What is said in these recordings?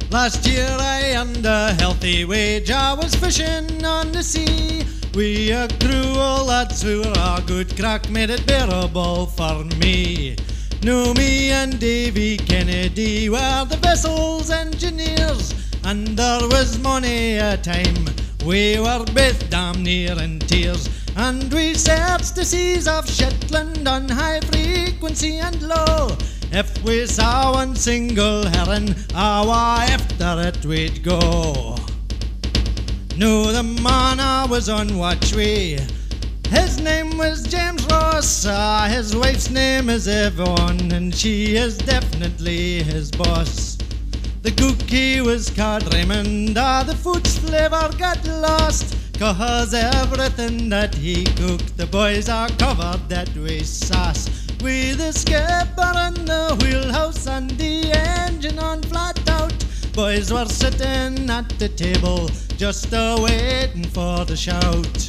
Last year I earned a healthy wage, I was fishing on the sea. We a crew of lads who were a good crack, made it bearable for me. Now me and Davy Kennedy were the vessel's engineers, and there was many a time we were both damn near in tears. And we searched the seas of Shetland on high frequency and low. If we saw one single heron, after it we'd go. Now the man I was on watch with, his name was James Ross, his wife's name is Yvonne, and she is definitely his boss. The cook he was called Raymond, the food's flavour got lost, 'cause everything that he cooked the boys are covered that with sauce. With the skipper in the wheelhouse and the engine on flat out, boys were sitting at the table just a-waiting for the shout.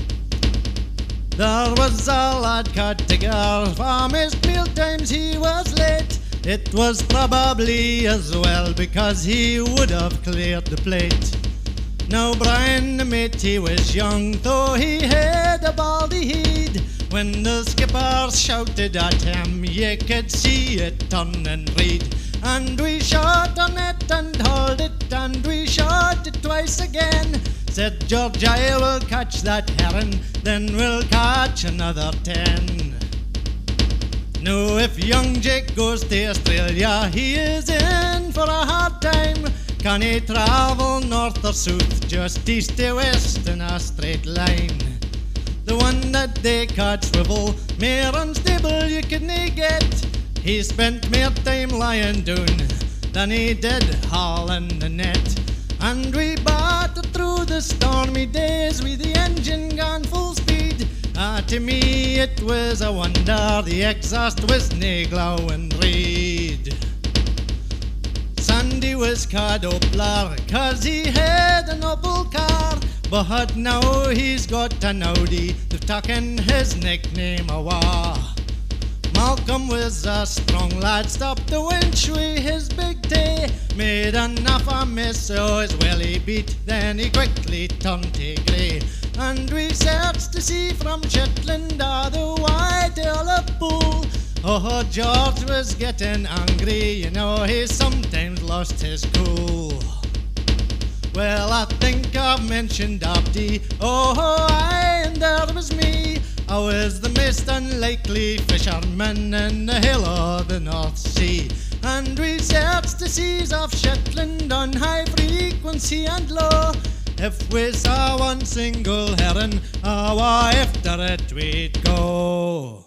There was a lad called Tigger, from his meal times he was late. It was probably as well, because he would have cleared the plate. Now Brian the mate, he was young, though he had a baldy head. When the skipper shouted at him, you could see it turn and read. And we shot on it and hauled it, and we shot it twice again. Said George, I will catch that heron, then we'll catch another 10. Now if young Jake goes to Australia, he is in for a hard time. Can he travel north or south, just east to west in a straight line? The one that they called Swivel, mere unstable you couldn't get. He spent more time lying down than he did hauling the net. And we battered through the stormy days with the engine gone full speed. To me it was a wonder the exhaust was nae glowing red. Sandy was called Opler, 'cause he had an Opel car, but now he's got an Audi, they've taken his nickname awa. Malcolm was a strong lad, stopped the winch with his big tay, made enough of mess so his welly beat, then he quickly turned to grey. And we searched the sea from Shetland to the White Olive Pool. Oh, George was getting angry, you know, he sometimes lost his cool. Well, I think I've mentioned Abdi, oh aye, and there was me. I was the most unlikely fisherman in the hill of the North Sea. And we searched the seas of Shetland on high frequency and low. If we saw one single heron, after it we'd go.